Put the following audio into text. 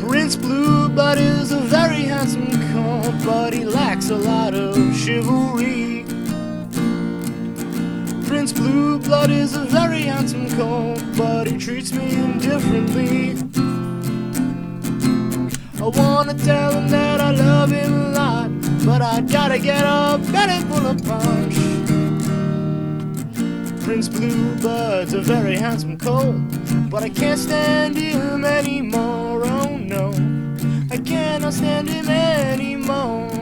Prince Blueblood is a very handsome colt, but he lacks a lot of chivalry. Prince Blueblood is a very handsome colt, but he treats me indifferently. I wanna tell him that I love him a lot, but I gotta get a belly full of punch. Prince Blueblood's a very handsome colt, but I can't stand him anymore, oh no, I cannot stand him anymore.